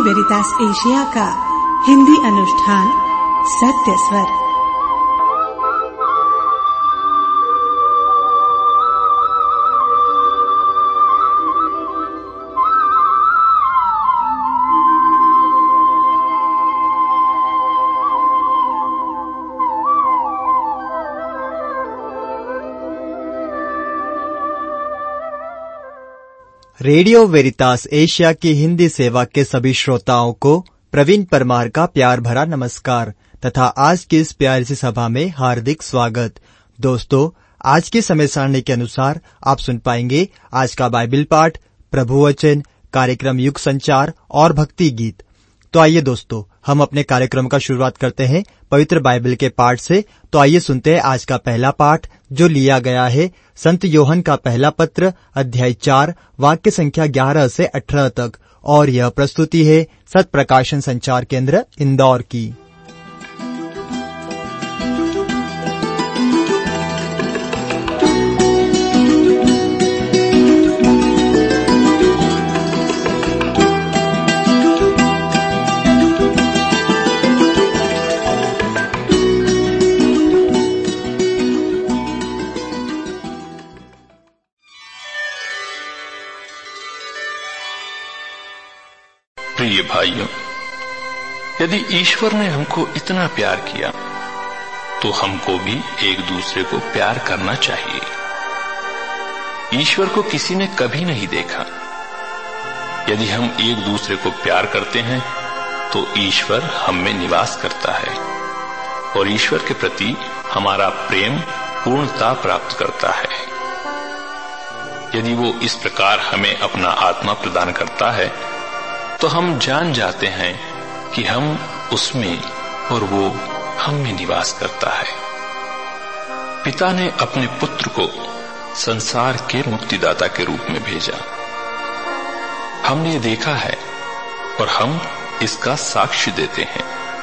वेरितास Asia का हिंदी अनुष्ठान सत्य स्वर। रेडियो वेरितास एशिया की हिंदी सेवा के सभी श्रोताओं को प्रवीण परमार का प्यार भरा नमस्कार तथा आज की इस प्यारी सी सभा में हार्दिक स्वागत। दोस्तों, आज की समय सारणी के अनुसार आप सुन पाएंगे आज का बाइबल पाठ, प्रभु वचन, कार्यक्रम युग संचार और भक्ति गीत। तो आइए दोस्तों, हम अपने कार्यक्रम का शुरुआत करते हैं पवित्र बाइबल के पाठ से। तो आइए सुनते हैं आज का पहला पाठ जो लिया गया है संत योहन का पहला पत्र अध्याय 4 वाक्य संख्या 11 से 18 तक, और यह प्रस्तुति है सत प्रकाशन संचार केंद्र इंदौर की। प्रिय भाइयों, यदि ईश्वर ने हमको इतना प्यार किया तो हमको भी एक दूसरे को प्यार करना चाहिए। ईश्वर को किसी ने कभी नहीं देखा। यदि हम एक दूसरे को प्यार करते हैं तो ईश्वर हम में निवास करता है और ईश्वर के प्रति हमारा प्रेम पूर्णता प्राप्त करता है। यदि वो इस प्रकार हमें अपना आत्मा प्रदान करता है तो हम जान जाते हैं कि हम उसमें और वो हम में निवास करता है। पिता ने अपने पुत्र को संसार के मुक्तिदाता के रूप में भेजा। हमने ये देखा है और हम इसका साक्ष्य देते हैं।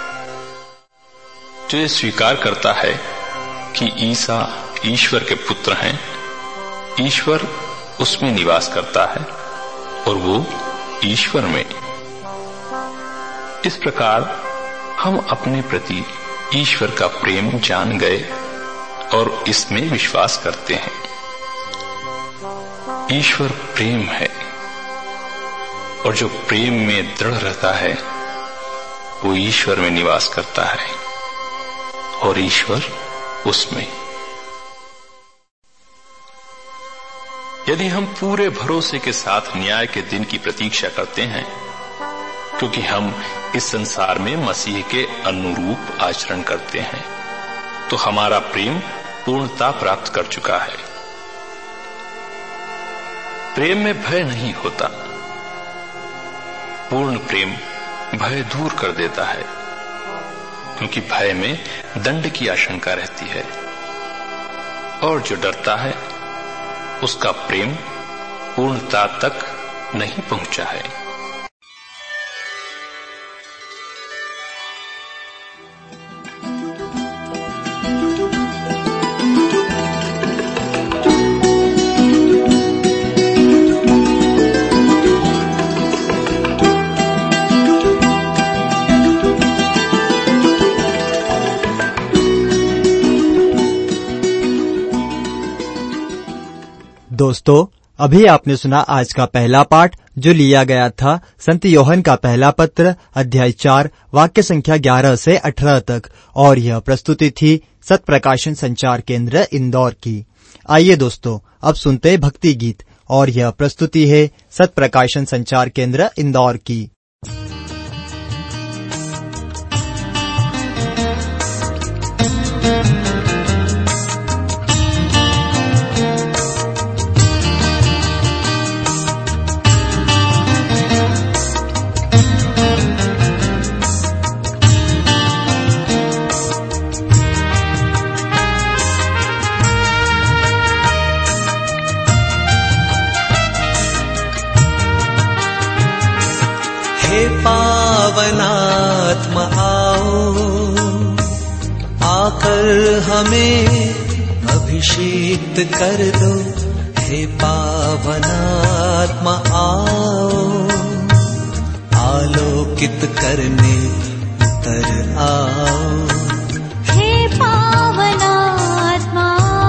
जो ये स्वीकार करता है कि ईसा ईश्वर के पुत्र हैं, ईश्वर उसमें निवास करता है और वो ईश्वर में। इस प्रकार हम अपने प्रति ईश्वर का प्रेम जान गए और इसमें विश्वास करते हैं। ईश्वर प्रेम है और जो प्रेम में दृढ़ रहता है वो ईश्वर में निवास करता है और ईश्वर उसमें। यदि हम पूरे भरोसे के साथ न्याय के दिन की प्रतीक्षा करते हैं, क्योंकि हम इस संसार में मसीह के अनुरूप आचरण करते हैं, तो हमारा प्रेम पूर्णता प्राप्त कर चुका है। प्रेम में भय नहीं होता। पूर्ण प्रेम भय दूर कर देता है, क्योंकि भय में दंड की आशंका रहती है, और जो डरता है उसका प्रेम पूर्णता तक नहीं पहुंचा है। दोस्तों, अभी आपने सुना आज का पहला पाठ जो लिया गया था संत योहन का पहला पत्र अध्याय 4 वाक्य संख्या 11 से 18 तक, और यह प्रस्तुति थी सत प्रकाशन संचार केंद्र इंदौर की। आइए दोस्तों, अब सुनते हैं भक्ति गीत, और यह प्रस्तुति है सत प्रकाशन संचार केंद्र इंदौर की। पावनात्मा आओ, आकर हमें अभिषेक कर दो। हे पावनात्मा आओ, आलोक आलोकित करने उतर आओ। हे पावन आत्मा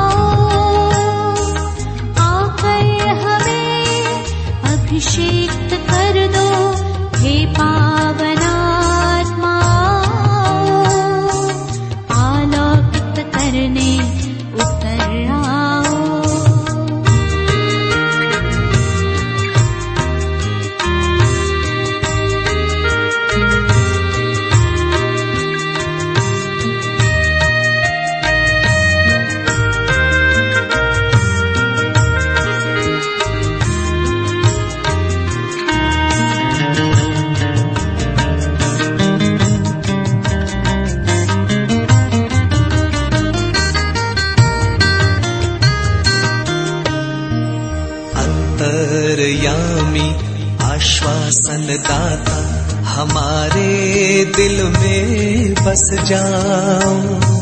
आकर हमें अभिषेक कर दो। हे पावन आत्मा आलोकित करने उतर आओ। अंतर्यामी आश्वासन दाता हमारे दिल में बस जाओ।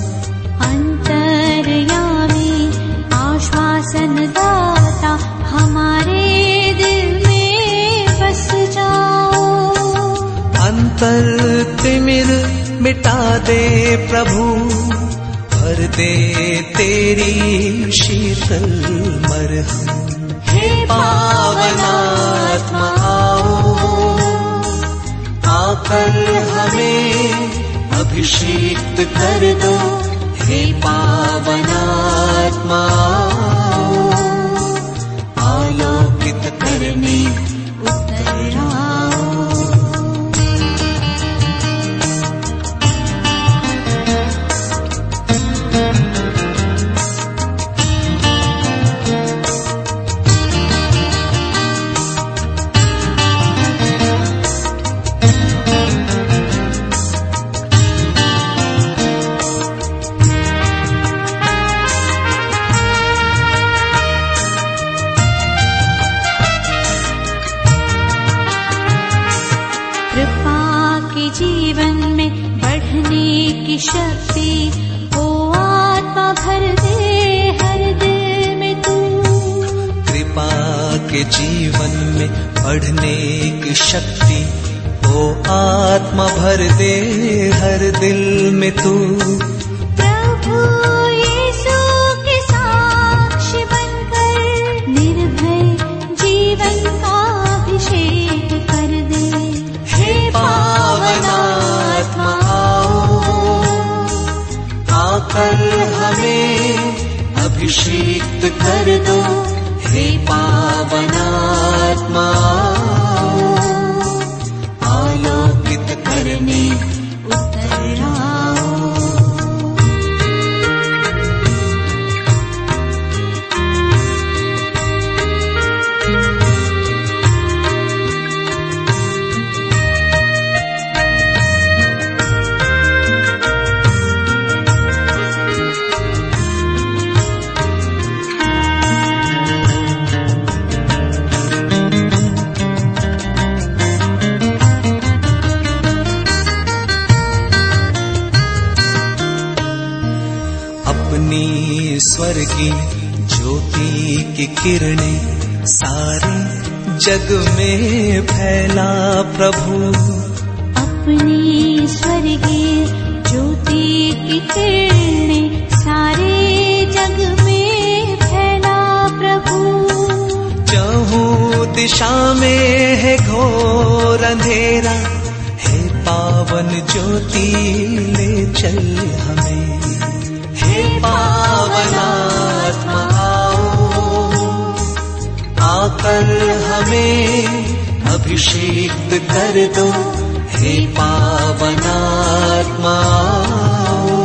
अंतर्यामी आश्वासन दाता हमारे दिल में बस जाओ। अंतर तिमिर मिटा दे प्रभु, भर दे तेरी शीतल मरहम। हे पावन आत्मा आओ आकर हमें अभिषेक कर दो। हे पावन आत्मा आलोकित करने उतर आओ। जीवन में बढ़ने की शक्ति ओ आत्मा भर दे हर दिल में तू। कृपा के जीवन में बढ़ने की शक्ति ओ आत्मा भर दे हर दिल में तू। प्रभु यीशु के साक्षी बनकर निर्भय जीवन का अभिषेक कर दे। हे पावन आत्मा आओ आकर हमें अभिषेक कर दो। हे पावन आत्मा आलोकित करने उतर आओ। अपनी स्वर्गी ज्योति की किरणें सारे जग में फैला प्रभु। अपनी स्वर्गीय ज्योति की किरणें सारे जग में फैला प्रभु। चहुँ दिशा में है घोर अंधेरा, हे पावन ज्योति ले चल हमें। हे पावन आत्मा आओ आकर हमें अभिषेक कर दो। हे पावन आत्मा आओ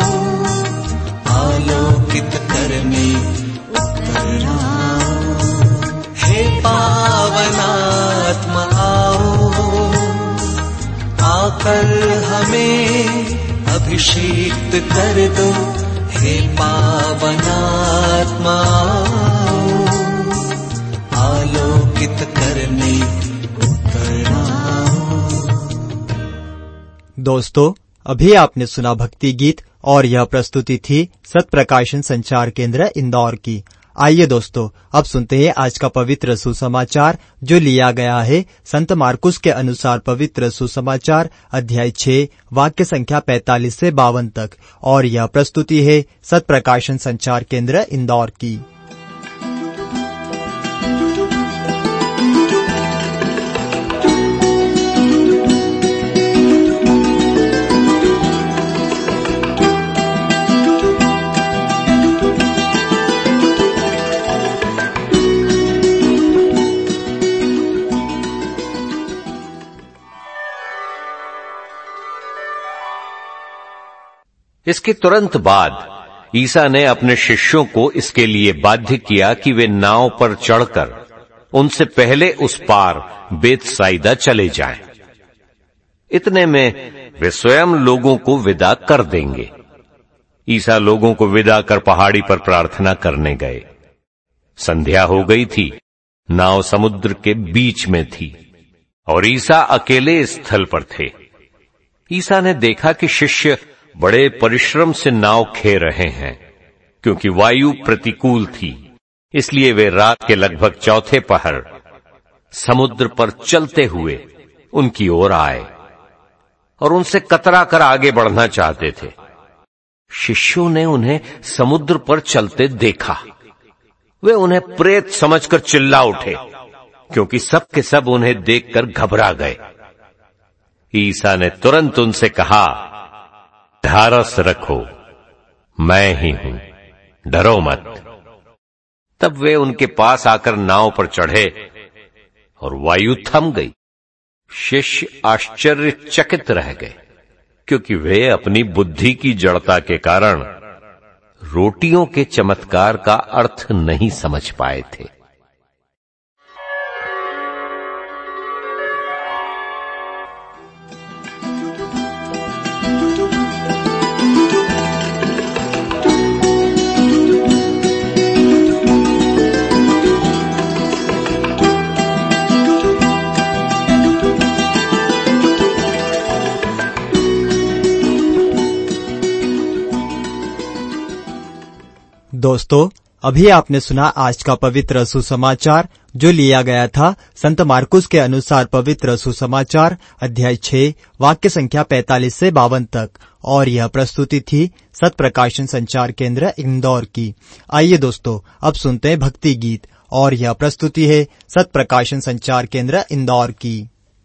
आलोकित करने उतर आओ। हे पावन आत्मा आओ आकर हमें अभिषेक कर दो। हे पावन आत्मा आलोकित करने उतर आओ। दोस्तों, अभी आपने सुना भक्ति गीत और यह प्रस्तुति थी सत प्रकाशन संचार केंद्र इंदौर की। आइए दोस्तों, अब सुनते हैं आज का पवित्र सुसमाचार जो लिया गया है संत मार्कुस के अनुसार पवित्र सुसमाचार अध्याय 6 वाक्य संख्या 45 से 52 तक, और यह प्रस्तुति है सत्प्रकाशन संचार केंद्र इंदौर की। इसके तुरंत बाद ईसा ने अपने शिष्यों को इसके लिए बाध्य किया कि वे नाव पर चढ़कर उनसे पहले उस पार बेतसाइदा चले जाएं। इतने में वे स्वयं लोगों को विदा कर देंगे। ईसा लोगों को विदा कर पहाड़ी पर प्रार्थना करने गए। संध्या हो गई थी, नाव समुद्र के बीच में थी और ईसा अकेले स्थल पर थे। ईसा ने देखा कि शिष्य बड़े परिश्रम से नाव खे रहे हैं, क्योंकि वायु प्रतिकूल थी। इसलिए वे रात के लगभग चौथे पहर समुद्र पर चलते हुए उनकी ओर आए और उनसे कतरा कर आगे बढ़ना चाहते थे। शिष्यों ने उन्हें समुद्र पर चलते देखा। वे उन्हें प्रेत समझकर चिल्ला उठे, क्योंकि सब के सब उन्हें देखकर घबरा गए। ईसा ने तुरंत उनसे कहा, ढारस रखो, मैं ही हूं, डरो मत। तब वे उनके पास आकर नाव पर चढ़े और वायु थम गई। शिष्य आश्चर्यचकित रह गए, क्योंकि वे अपनी बुद्धि की जड़ता के कारण रोटियों के चमत्कार का अर्थ नहीं समझ पाए थे। दोस्तों, अभी आपने सुना आज का पवित्र सुसमाचार जो लिया गया था संत मार्कुस के अनुसार पवित्र सुसमाचार अध्याय 6 वाक्य संख्या 45 से 52 तक, और यह प्रस्तुति थी सत्प्रकाशन संचार केंद्र इंदौर की। आइए दोस्तों, अब सुनते हैं भक्ति गीत, और यह प्रस्तुति है सत्प्रकाशन संचार केंद्र इंदौर की।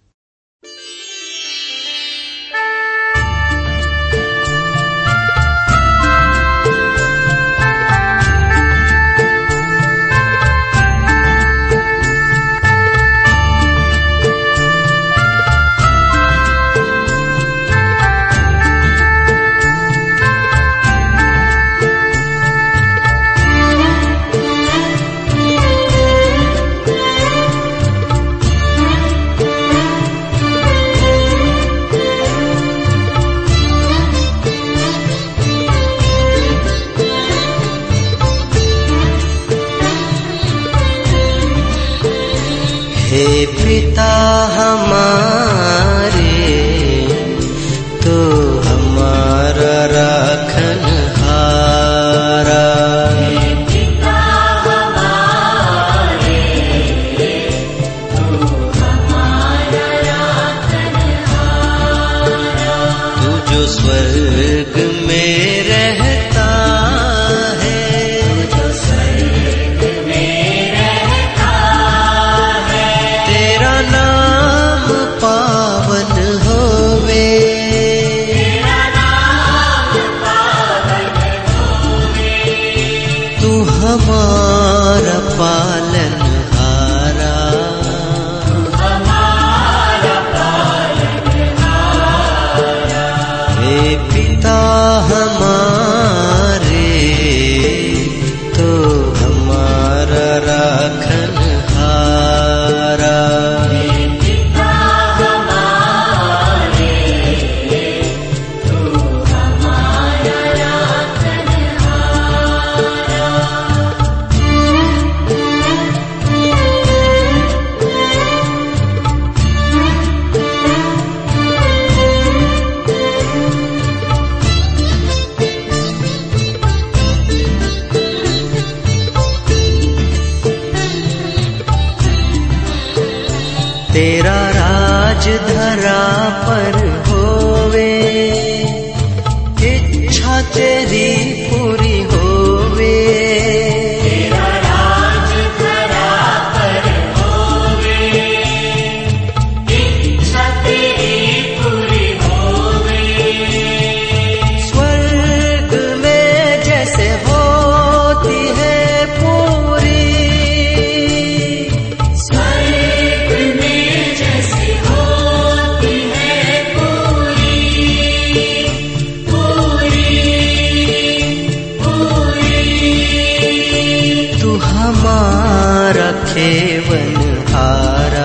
हे पिता हमारे, तो हमारा राखनहारा। हे पिता हमारे, तो हमारा राखनहारा। तू जो स्वर्ग में रहता है, जो स्वर्ग में रहता है, तेरा नाम पावन होवे, तेरा नाम पावन होवे। तू हमारा पालनहारा, तू हमारा पालनहारा। हे पिता हमारे, तो हमारा राखनहारा। तेरी पूरी होवे, तेरा राज धरा पर होवे, इच्छा तेरी पूरी होवे। स्वर्ग में जैसे होती है पूरी, स्वर्ग में जैसे होती है पूरी, पूरी, पूरी। तू हमारा खेवनहारा,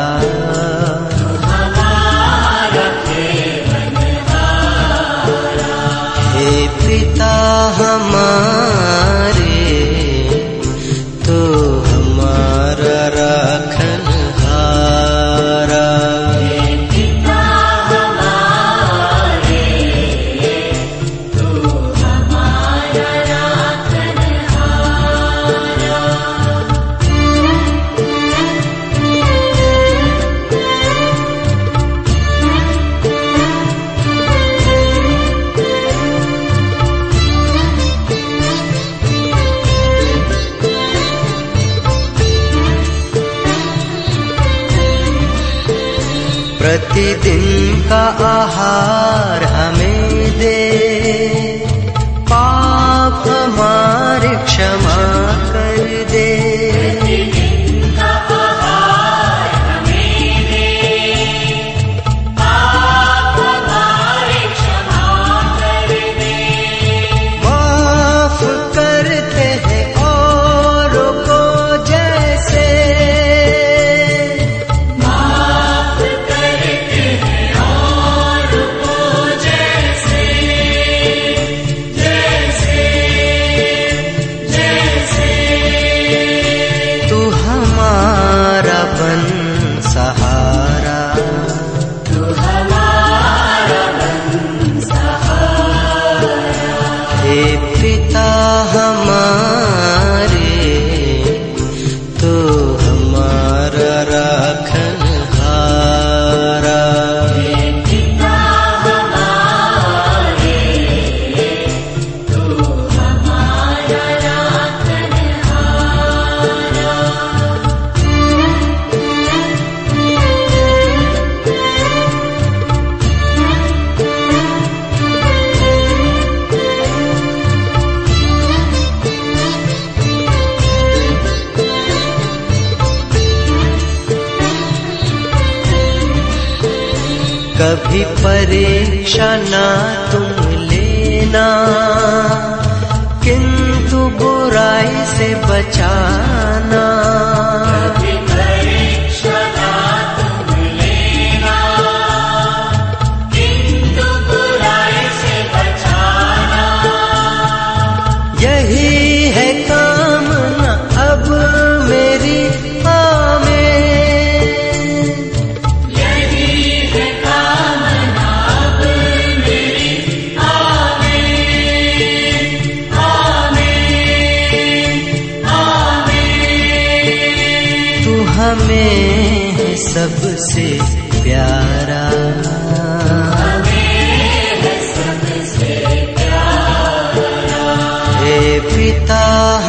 हमारा खेवनहारा, हे पिता हमारे, तो हमारा राखनहारा। पिता हमारे, तू हमारा राखनहारा। प्रतिदिन का आहार हमें दे, पाप हमारे क्षमा कर दे। प्रतिदिन का आहार हमें दे, पाप हमारे क्षमा कर दे। माफ करते हैं औरों को जैसे, माफ करते हैं और को जैसे, जैसे, जैसे। तू हमारा बन सहारा, तू हमारा बंसहारा, हे पिता हमारे, तो हमारा राखनहारा। पिता हमारे, तू हमारा राखनहारा। कभी परीक्षा ना तुम लेना, किंतु बुराई से बचाना। कभी परीक्षा ना तुम लेना, किंतु बुराई से बचाना। यही है कामना अब मेरी आमें, यही है कामना अब मेरी आमीन, आमीन, आमीन। तू हमें है सबसे प्यारा, हमें है सबसे प्यारा। हे पिता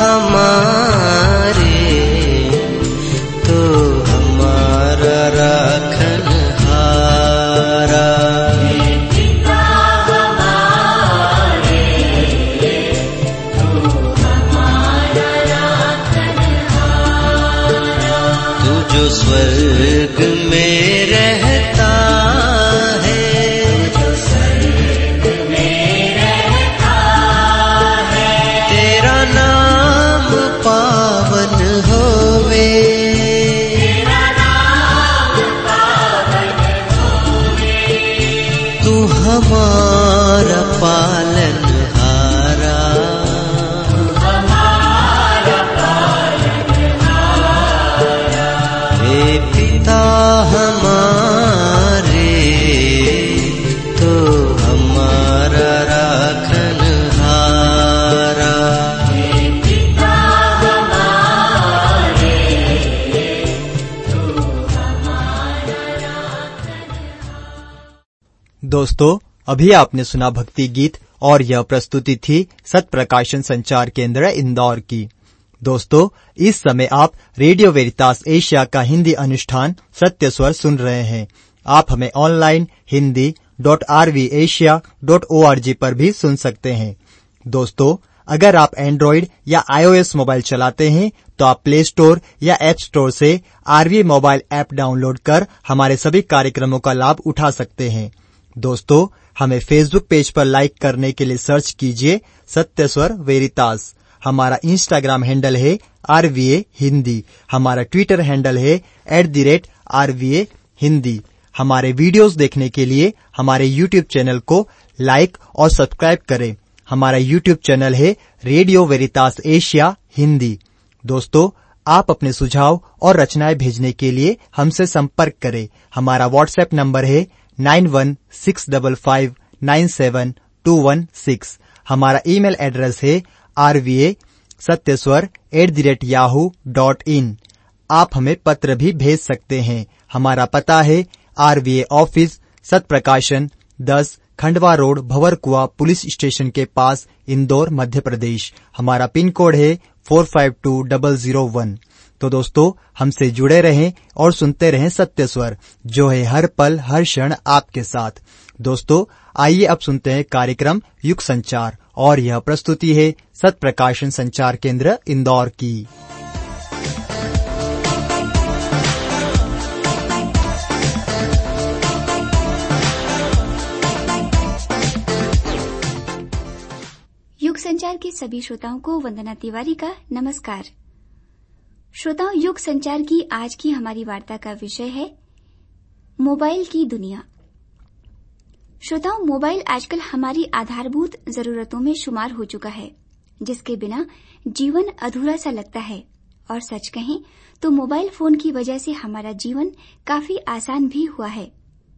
हमारे, तो हमारा राखनहारा। पिता हमारे, तू हमारा राखनहारा। तू जो स्वर्ग में रहता है, जो स्वर्ग में रहता है, तेरा नाम पावन होवे, तेरा नाम पावन होवे। तू हमारा पालनहारा। हमारा पालनहारा, हे पिता हमारे, तो हमारा राखनहारा। पिता हमारे, तू हमारा राखनहारा। दोस्तों, अभी आपने सुना भक्ति गीत और यह प्रस्तुति थी सत्य प्रकाशन संचार केंद्र इंदौर की। दोस्तों, इस समय आप रेडियो वेरितास एशिया का हिंदी अनुष्ठान सत्य स्वर सुन रहे हैं। आप हमें ऑनलाइन hindi.rvasia.org पर भी सुन सकते हैं। दोस्तों, अगर आप एंड्रॉइड या iOS मोबाइल चलाते हैं तो आप प्ले स्टोर या ऐप स्टोर से आरवी मोबाइल ऐप डाउनलोड कर हमारे सभी कार्यक्रमों का लाभ उठा सकते हैं। दोस्तों, हमें फेसबुक पेज पर लाइक करने के लिए सर्च कीजिए सत्य स्वर वेरितास। हमारा इंस्टाग्राम हैंडल है RVA हिंदी। हमारा ट्विटर हैंडल है @RVA हिंदी। हमारे वीडियोस देखने के लिए हमारे यूट्यूब चैनल को लाइक और सब्सक्राइब करें। हमारा यूट्यूब चैनल है रेडियो वेरितास एशिया हिंदी। दोस्तों, आप अपने सुझाव और रचनाएं भेजने के लिए हमसे संपर्क करें। हमारा व्हाट्सएप नंबर है 9165597216। हमारा ईमेल एड्रेस है rvasatyaswar@yahoo.in। आप हमें पत्र भी भेज सकते हैं। हमारा पता है RVA office Satya Prakashan 10 Khandwa road, Bhanwarkuan police station के पास, इंदौर, मध्य प्रदेश। हमारा पिन कोड है 452001। तो दोस्तों, हमसे जुड़े रहें और सुनते रहें सत्य स्वर, जो है हर पल हर क्षण आपके साथ। दोस्तों, आइए अब सुनते हैं कार्यक्रम युग संचार, और यह प्रस्तुति है सत्य प्रकाशन संचार केंद्र इंदौर की। युग संचार के सभी श्रोताओं को वंदना तिवारी का नमस्कार। श्रोताओं, युग संचार की आज की हमारी वार्ता का विषय है मोबाइल की दुनिया। श्रोताओं, मोबाइल आजकल हमारी आधारभूत जरूरतों में शुमार हो चुका है, जिसके बिना जीवन अधूरा सा लगता है। और सच कहें तो मोबाइल फोन की वजह से हमारा जीवन काफी आसान भी हुआ है।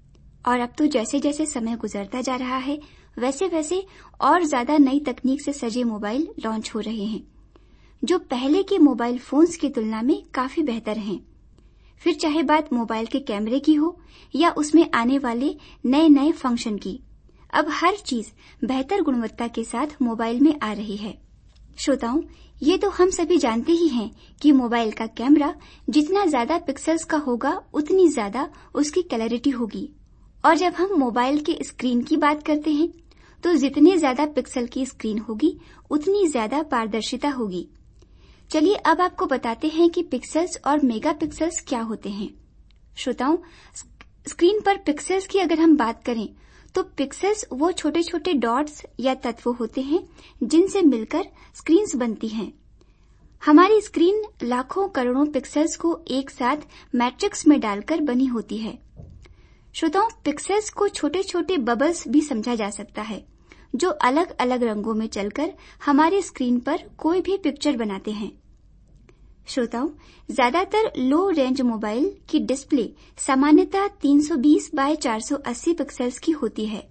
और अब तो जैसे जैसे समय गुजरता जा रहा है, वैसे वैसे और ज्यादा नई तकनीक से सजे मोबाइल लॉन्च हो रहे हैं, जो पहले के मोबाइल फोन्स की तुलना में काफी बेहतर हैं। फिर चाहे बात मोबाइल के कैमरे की हो या उसमें आने वाले नए नए फंक्शन की, अब हर चीज बेहतर गुणवत्ता के साथ मोबाइल में आ रही है। श्रोताओं, ये तो हम सभी जानते ही हैं कि मोबाइल का कैमरा जितना ज्यादा पिक्सल्स का होगा, उतनी ज्यादा उसकी क्लैरिटी होगी। और जब हम मोबाइल के स्क्रीन की बात करते हैं, तो जितने ज्यादा पिक्सल की स्क्रीन होगी, उतनी ज्यादा पारदर्शिता होगी। चलिए अब आपको बताते हैं कि पिक्सल्स और मेगापिक्सल्स क्या होते हैं। श्रोताओं, स्क्रीन पर पिक्सल्स की अगर हम बात करें, तो पिक्सल्स वो छोटे छोटे डॉट्स या तत्व होते हैं जिनसे मिलकर स्क्रीन्स बनती हैं। हमारी स्क्रीन लाखों करोड़ों पिक्सल्स को एक साथ मैट्रिक्स में डालकर बनी होती है। श्रोताओं, पिक्सल्स को छोटे छोटे बबल्स भी समझा जा सकता है, जो अलग अलग रंगों में चलकर हमारे स्क्रीन पर कोई भी पिक्चर बनाते हैं। श्रोताओं, ज्यादातर लो रेंज मोबाइल की डिस्प्ले सामान्यतः 320 बाय 480 पिक्सल्स की होती है।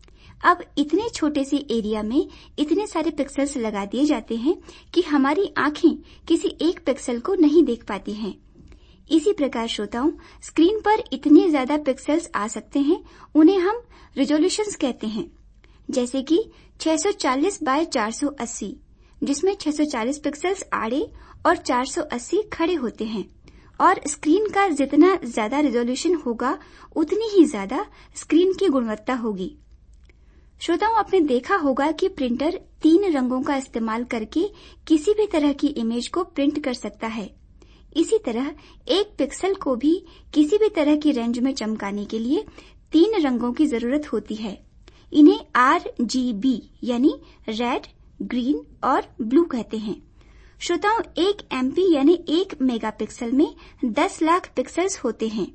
अब इतने छोटे से एरिया में इतने सारे पिक्सल्स लगा दिए जाते हैं कि हमारी आंखें किसी एक पिक्सल को नहीं देख पाती हैं। इसी प्रकार श्रोताओं, स्क्रीन पर इतने ज्यादा पिक्सल्स आ सकते हैं, उन्हें हम रिजोल्यूशंस कहते हैं। जैसे कि 640 बाय 480, जिसमें 640 पिक्सल्स आड़े और 480 खड़े होते हैं। और स्क्रीन का जितना ज्यादा रिजोल्यूशन होगा, उतनी ही ज्यादा स्क्रीन की गुणवत्ता होगी। श्रोताओं, आपने देखा होगा कि प्रिंटर 3 रंगों का इस्तेमाल करके किसी भी तरह की इमेज को प्रिंट कर सकता है। इसी तरह एक पिक्सल को भी किसी भी तरह की रेंज में चमकाने के लिए 3 रंगों की जरूरत होती है। इन्हें RGB यानी रेड, ग्रीन और ब्लू कहते हैं। श्रोताओं, 1 MP यानी 1 मेगापिक्सल में 10 लाख पिक्सल्स होते हैं।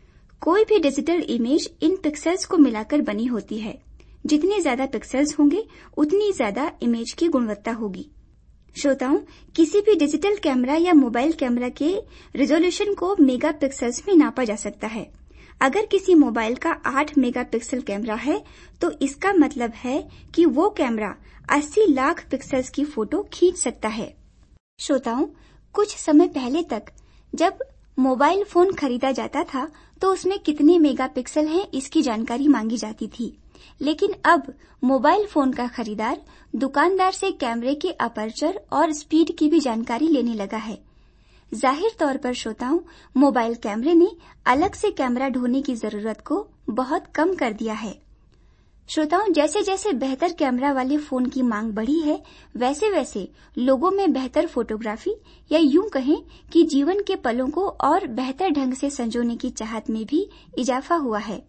कोई भी डिजिटल इमेज इन पिक्सल्स को मिलाकर बनी होती है। जितने ज्यादा पिक्सल्स होंगे, उतनी ज्यादा इमेज की गुणवत्ता होगी। श्रोताओं, किसी भी डिजिटल कैमरा या मोबाइल कैमरा के रिजोल्यूशन को मेगापिक्सल्स में नापा जा सकता है। अगर किसी मोबाइल का 8 मेगापिक्सल कैमरा है, तो इसका मतलब है कि वो कैमरा 80 लाख पिक्सल्स की फोटो खींच सकता है। श्रोताओं, कुछ समय पहले तक जब मोबाइल फोन खरीदा जाता था, तो उसमें कितने मेगापिक्सल हैं इसकी जानकारी मांगी जाती थी। लेकिन अब मोबाइल फोन का खरीदार दुकानदार से कैमरे के अपर्चर और स्पीड की भी जानकारी लेने लगा है। जाहिर तौर पर श्रोताओं, मोबाइल कैमरे ने अलग से कैमरा ढोने की जरूरत को बहुत कम कर दिया है। श्रोताओं, जैसे जैसे बेहतर कैमरा वाले फोन की मांग बढ़ी है, वैसे वैसे लोगों में बेहतर फोटोग्राफी या यूं कहें कि जीवन के पलों को और बेहतर ढंग से संजोने की चाहत में भी इजाफा हुआ है।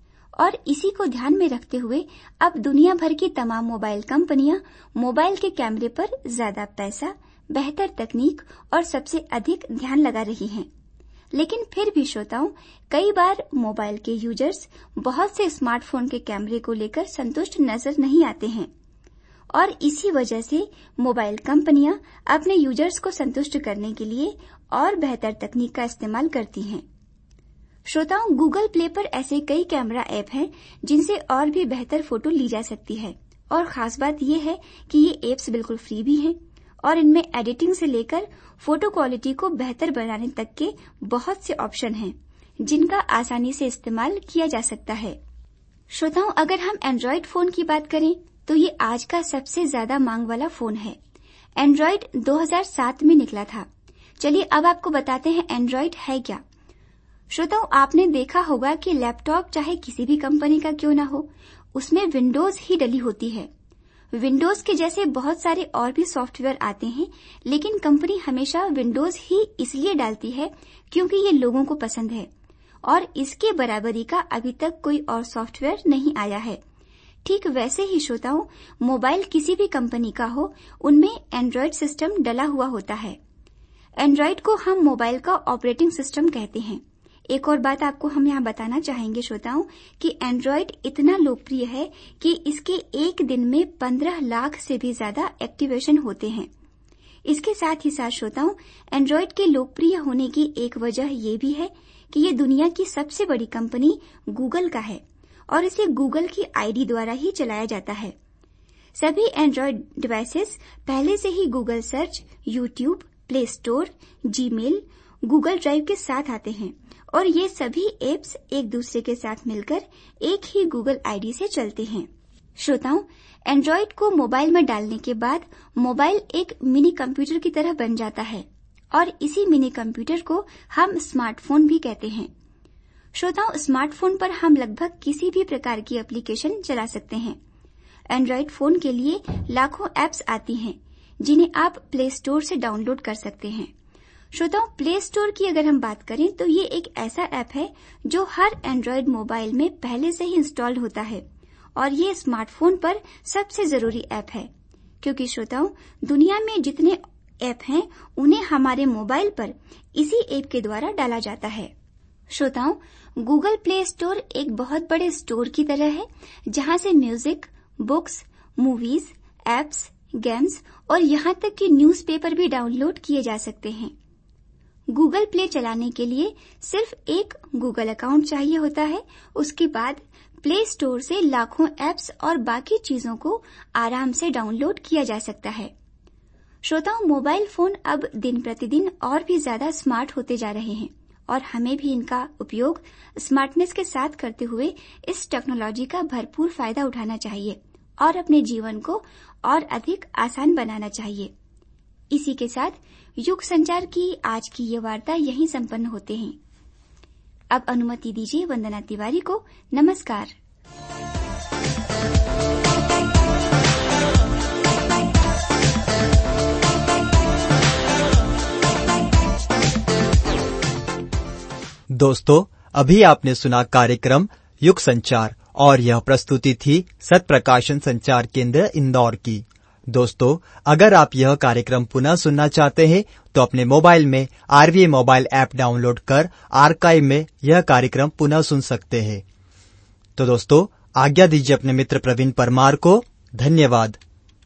और इसी को ध्यान में रखते हुए अब दुनिया भर की तमाम मोबाइल कंपनियां मोबाइल के कैमरे पर ज्यादा पैसा, बेहतर तकनीक और सबसे अधिक ध्यान लगा रही हैं। लेकिन फिर भी श्रोताओं, कई बार मोबाइल के यूजर्स बहुत से स्मार्टफोन के कैमरे को लेकर संतुष्ट नजर नहीं आते हैं और इसी वजह से मोबाइल कंपनियां अपने यूजर्स को संतुष्ट करने के लिए और बेहतर तकनीक का इस्तेमाल करती हैं। श्रोताओं, गूगल प्ले पर ऐसे कई कैमरा ऐप हैं जिनसे और भी बेहतर फोटो ली जा सकती है और खास बात यह है कि ये ऐप्स बिल्कुल फ्री भी हैं और इनमें एडिटिंग से लेकर फोटो क्वालिटी को बेहतर बनाने तक के बहुत से ऑप्शन हैं जिनका आसानी से इस्तेमाल किया जा सकता है। श्रोताओं, अगर हम एंड्रॉइड फोन की बात करें तो ये आज का सबसे ज्यादा मांग वाला फोन है। एंड्रॉइड 2007 में निकला था। चलिए अब आपको बताते हैं एंड्रॉइड है क्या। श्रोताओं, आपने देखा होगा कि लैपटॉप चाहे किसी भी कंपनी का क्यों ना हो, उसमें विंडोज ही डली होती है। विंडोज के जैसे बहुत सारे और भी सॉफ्टवेयर आते हैं, लेकिन कंपनी हमेशा विंडोज ही इसलिए डालती है क्योंकि ये लोगों को पसंद है और इसके बराबरी का अभी तक कोई और सॉफ्टवेयर नहीं आया है। ठीक वैसे ही श्रोताओं, मोबाइल किसी भी कंपनी का हो, उनमें एंड्रॉइड सिस्टम डला हुआ होता है। एंड्रॉइड को हम मोबाइल का ऑपरेटिंग सिस्टम कहते हैं। एक और बात आपको हम यहाँ बताना चाहेंगे श्रोताओं कि एंड्रॉइड इतना लोकप्रिय है कि इसके एक दिन में 15 लाख से भी ज्यादा एक्टिवेशन होते हैं। इसके साथ ही साथ श्रोताओं, एंड्रॉइड के लोकप्रिय होने की एक वजह ये भी है कि ये दुनिया की सबसे बड़ी कंपनी गूगल का है और इसे गूगल की आईडी द्वारा ही चलाया जाता है। सभी एंड्रॉइड डिवाइसेस पहले से ही Google search, YouTube, play store, Gmail, Google drive के साथ आते हैं और ये सभी एप्स एक दूसरे के साथ मिलकर एक ही गूगल आईडी से चलते हैं। श्रोताओं, एंड्रॉइड को मोबाइल में डालने के बाद मोबाइल एक मिनी कंप्यूटर की तरह बन जाता है और इसी मिनी कंप्यूटर को हम स्मार्टफोन भी कहते हैं। श्रोताओं, स्मार्टफोन पर हम लगभग किसी भी प्रकार की एप्लीकेशन चला सकते हैं। एंड्रॉइड फोन के लिए लाखों एप्स आती हैं जिन्हें आप प्ले स्टोर से डाउनलोड कर सकते हैं। श्रोताओं, प्ले स्टोर की अगर हम बात करें तो ये एक ऐसा ऐप है जो हर एंड्रॉइड मोबाइल में पहले से ही इंस्टॉल्ड होता है और ये स्मार्टफोन पर सबसे जरूरी ऐप है क्योंकि श्रोताओं, दुनिया में जितने ऐप हैं उन्हें हमारे मोबाइल पर इसी ऐप के द्वारा डाला जाता है। श्रोताओं, गूगल प्ले स्टोर एक बहुत बड़े स्टोर की तरह है जहां से music, books, movies, apps, games और यहाँ तक कि न्यूज़पेपर भी डाउनलोड किए जा सकते हैं। गूगल प्ले चलाने के लिए सिर्फ एक गूगल अकाउंट चाहिए होता है। उसके बाद प्ले स्टोर से लाखों एप्स और बाकी चीजों को आराम से डाउनलोड किया जा सकता है। श्रोताओं, मोबाइल फोन अब दिन प्रतिदिन और भी ज्यादा स्मार्ट होते जा रहे हैं और हमें भी इनका उपयोग स्मार्टनेस के साथ करते हुए इस टेक्नोलॉजी का भरपूर फायदा उठाना चाहिए और अपने जीवन को और अधिक आसान बनाना चाहिए। इसी के साथ युग संचार की आज की ये वार्ता यहीं संपन्न होते हैं। अब अनुमति दीजिए वंदना तिवारी को नमस्कार। दोस्तों, अभी आपने सुना कार्यक्रम युग संचार और यह प्रस्तुति थी सत प्रकाशन संचार केंद्र इंदौर की। दोस्तों, अगर आप यह कार्यक्रम पुनः सुनना चाहते हैं तो अपने मोबाइल में आरवीए मोबाइल ऐप डाउनलोड कर आर्काइव में यह कार्यक्रम पुनः सुन सकते हैं। तो दोस्तों, आज्ञा दीजिए अपने मित्र प्रवीण परमार को। धन्यवाद।